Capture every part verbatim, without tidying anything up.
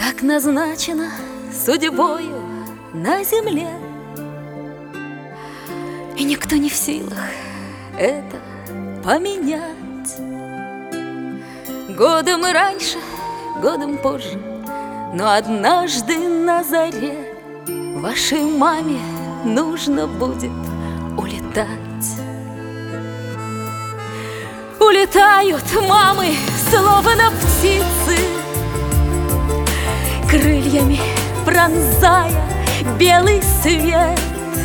Так назначено судьбою на земле, и никто не в силах это поменять. Годом раньше, годом позже, но однажды на заре вашей маме нужно будет улетать. Улетают мамы, словно птицы, крыльями пронзая белый свет.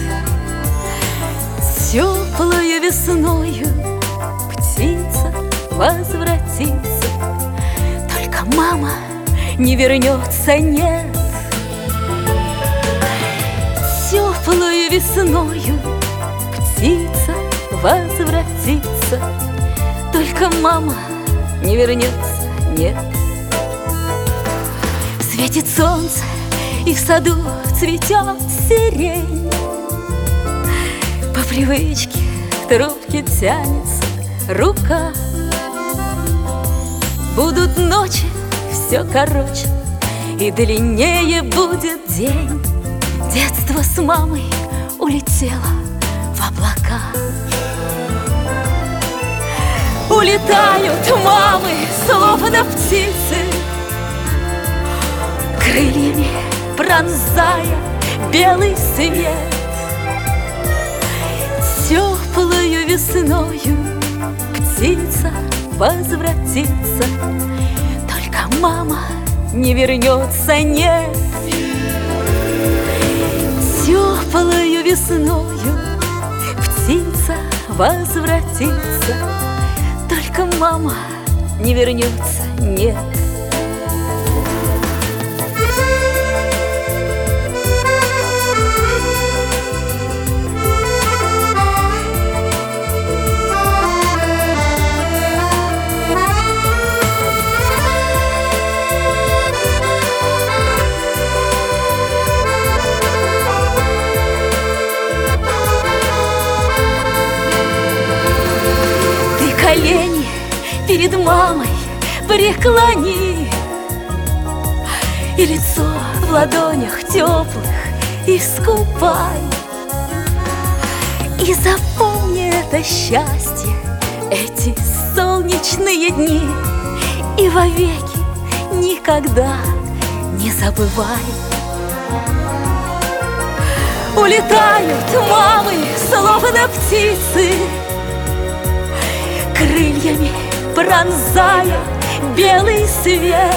Теплою весною птица возвратится, только мама не вернется, нет. Теплою весною птица возвратится, только мама не вернется, нет. Светит солнце, и в саду цветет сирень. По привычке к трубке тянется рука. Будут ночи все короче, и длиннее будет день. Детство с мамой улетело в облака. Улетают мамы, словно птицы, крыльями пронзая белый свет. Теплою весною птица возвратится, только мама не вернется, нет. Теплою весною птица возвратится, только мама не вернется, нет. Колени перед мамой преклони, и лицо в ладонях теплых искупай. И запомни это счастье, эти солнечные дни, и вовеки никогда не забывай. Улетают мамы, словно птицы, крыльями пронзая белый свет.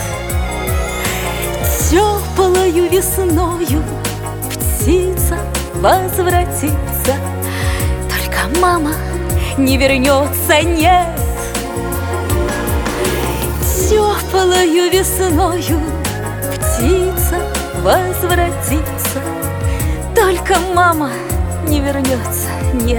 Теплою весною птица возвратится, только мама не вернется, нет. Теплою весною птица возвратится, только мама не вернется, нет.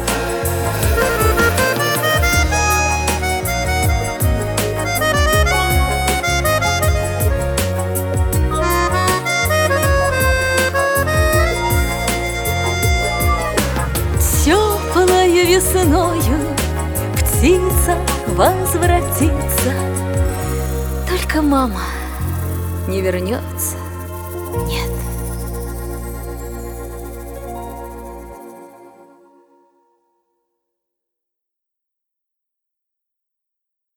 Теплою весною птица возвратится, только мама не вернется, нет.